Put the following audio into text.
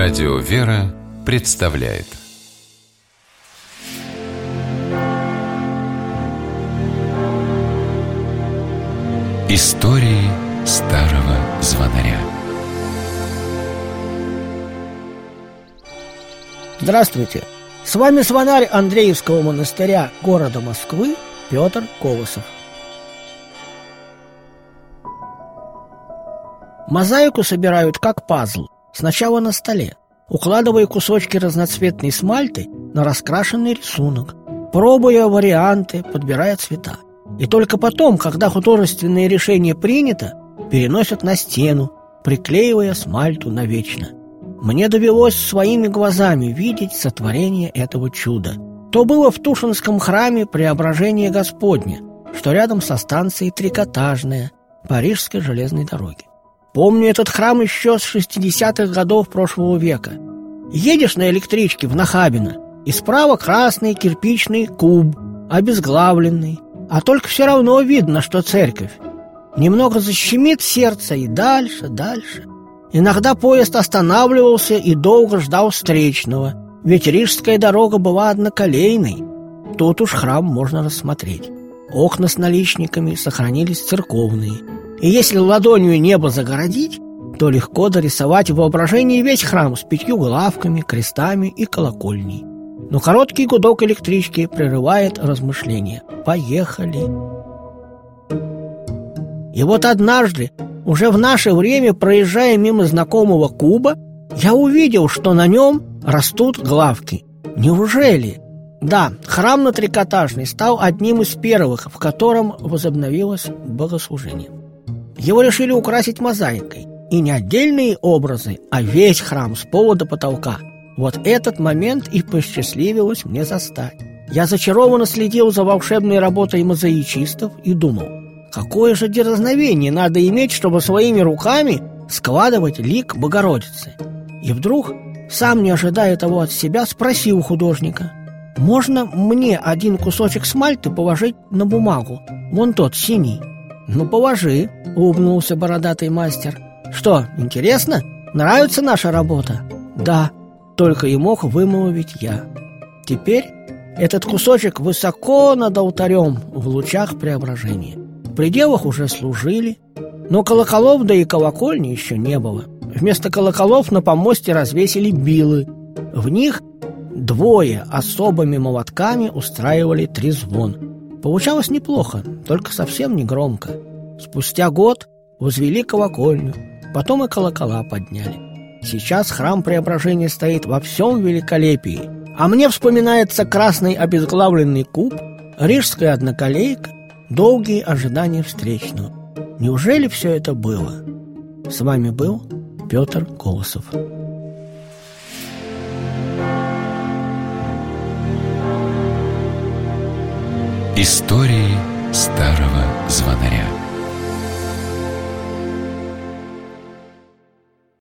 Радио «Вера» представляет Истории старого звонаря. Здравствуйте! С вами звонарь Андреевского монастыря города Москвы Петр Колосов. Мозаику собирают как пазл. Сначала на столе, укладывая кусочки разноцветной смальты на раскрашенный рисунок, пробуя варианты, подбирая цвета. И только потом, когда художественное решение принято, переносят на стену, приклеивая смальту навечно. Мне довелось своими глазами видеть сотворение этого чуда. То было в Тушинском храме Преображения Господня, что рядом со станцией Трикотажная Парижской железной дороги. Помню этот храм еще с 60-х годов прошлого века. Едешь на электричке в Нахабино, и справа красный кирпичный куб, обезглавленный, а только все равно видно, что церковь. Немного защемит сердце, и дальше. Иногда поезд останавливался и долго ждал встречного, ведь Рижская дорога была одноколейной. Тут уж храм можно рассмотреть. Окна с наличниками сохранились церковные. И если ладонью небо загородить, то легко дорисовать в воображении весь храм с 5 главками, крестами и колокольней. Но короткий гудок электрички прерывает размышления. Поехали. И вот однажды, уже в наше время, проезжая мимо знакомого куба, я увидел, что на нем растут главки. Неужели? Да, храм на Трикотажной стал одним из первых, в котором возобновилось богослужение. Его решили украсить мозаикой. И не отдельные образы, а весь храм с пола до потолка. Вот этот момент и посчастливилось мне застать. Я зачарованно следил за волшебной работой мозаичистов и думал, какое же дерзновение надо иметь, чтобы своими руками складывать лик Богородицы. И вдруг, сам не ожидая того от себя, спросил художника: «Можно мне один кусочек смальты положить на бумагу? Вон тот, синий». «Ну, положи», — улыбнулся бородатый мастер. «Что, интересно? Нравится наша работа?» «Да», — только и мог вымолвить я. Теперь этот кусочек высоко над алтарем в лучах преображения. В пределах уже служили, но колоколов да и колокольни еще не было. Вместо колоколов на помосте развесили билы. В них 2 особыми молотками устраивали трезвон. Получалось неплохо, только совсем не громко. Спустя год возвели колокольню, потом и колокола подняли. Сейчас храм Преображения стоит во всем великолепии, а мне вспоминается красный обезглавленный куб, рижская одноколейка, долгие ожидания встречного. Неужели все это было? С вами был Петр Колосов. Истории старого звонаря.